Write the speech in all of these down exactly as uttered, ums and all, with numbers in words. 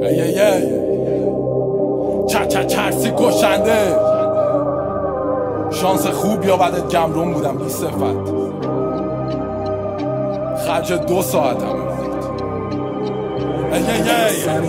ای ای ای چر چر چرسی کشنده. شانس خوب یا بدت گمرون بودم بی صفت، خرج دو ساعتم بود. ای ای ای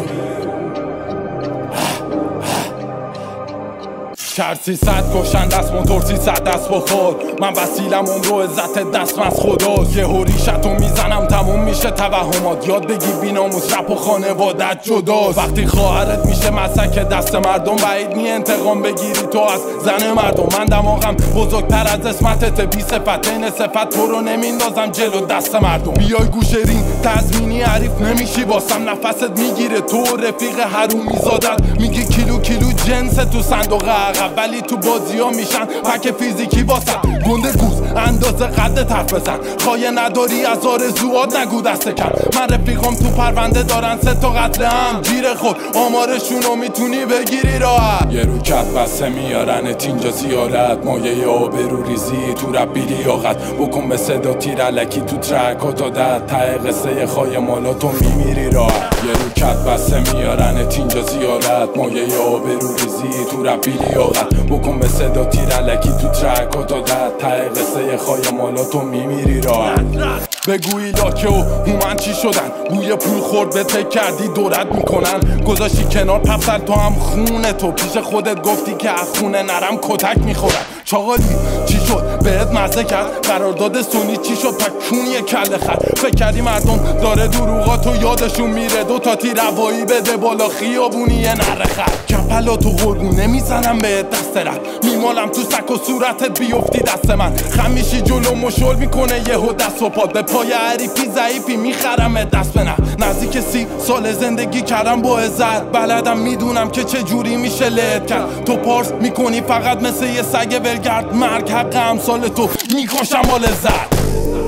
چرسی صد کشند دست موتور سیصد دست بخور. من وسیلم عمر و عزت دست از خداست. یه هوریشتو میزنم تموم میشه توهمات. یاد بگی بیناموس رپ و خانوادت جداست. وقتی خواهرت میشه مسک دست مردم، بعید نی انتقام بگیری تو از زن مردم. من دماغم بزرگتر از اسمتت بی صفت، این صفت تو رو نمیندازم جلو دست مردم. بیای گوشه رین تضمینی حریف نمیشی واسم، نفست میگیره تو رفیق حرومی زادت. میگی کیلو کیلو جنس تو صندوق عقب، ولی تو بازی ها میشن پک فیزیکی واسه. گنده گوز اندازه قد حرف بزن، خواهی نداری از آرزوات نگو دست کم. من رفیقم تو پرونده دارن سه تا قتل هم، گیر خود آمارشونو میتونی بگیری راحت. یه رو کت بسته میارنت اینجا زیارت، مایه آبرو ریزی تو رپ بی لیاقت. بکن به صدا تیر علکی تو ترکات عادت، ته قصه خواهی مالا تو میمیری راحت. یه رو کت بسته میارنت اینجا زیارت، مایه آبرو ریزی تو رپ بی لیاقت. بکن به صدا تیر علکی تو ترکات عادت، ته قصه خواهی مالا تو میمیری راحت. بگویی لاکه و هومن چی شدن، بوی پول خورد به تک کردی دورت میکنن. گذاشتی کنار پسر تو هم خونه تو، پیش خودت گفتی که از خونه نرم کتک میخورن. چاقالی چی شد بهت مزه کرد، قرارداد سونی چی شد پکونی کله خر. فکر کردی مردم داره دروغاتو یادشون میره، دو تا تیر هوایی بده بالا خیابونی یه نره خر. کپلا تو قربونه میزنم به دست رد، میمالم تو سک و صورتت بیفتی دست من. خمیشی جلو مشول میکنه یهو دست و پاد، به پای عریفی ضعیفی میخرم دست به نه. نزدیک سی سال زندگی کردم با عزت، بلدم میدونم که چه جوری میشه لت کرد. تو پارس میکنی فقط مثل یه سگ ولگرد، مرگ حق امثال تو میکشم با لذت.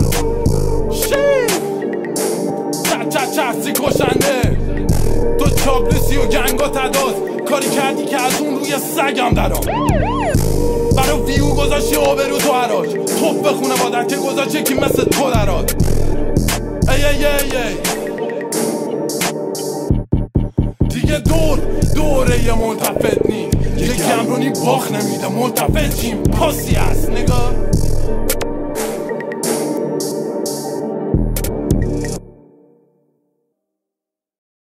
چر چر چرسی کشنده، تو چابلوسی و گنگا تداز، کاری کردی که از اون روی سگم درام. برا ویو گذاشتی آبرو تو حراج، توف به خونه بادن که گذاشتی که مثل تو دراد. ای ای ای ای دیگه دور دوره یه ملتفت نیم، یه گمرونی باخ نمیده ملتفت چیم پاسی هست نگاه.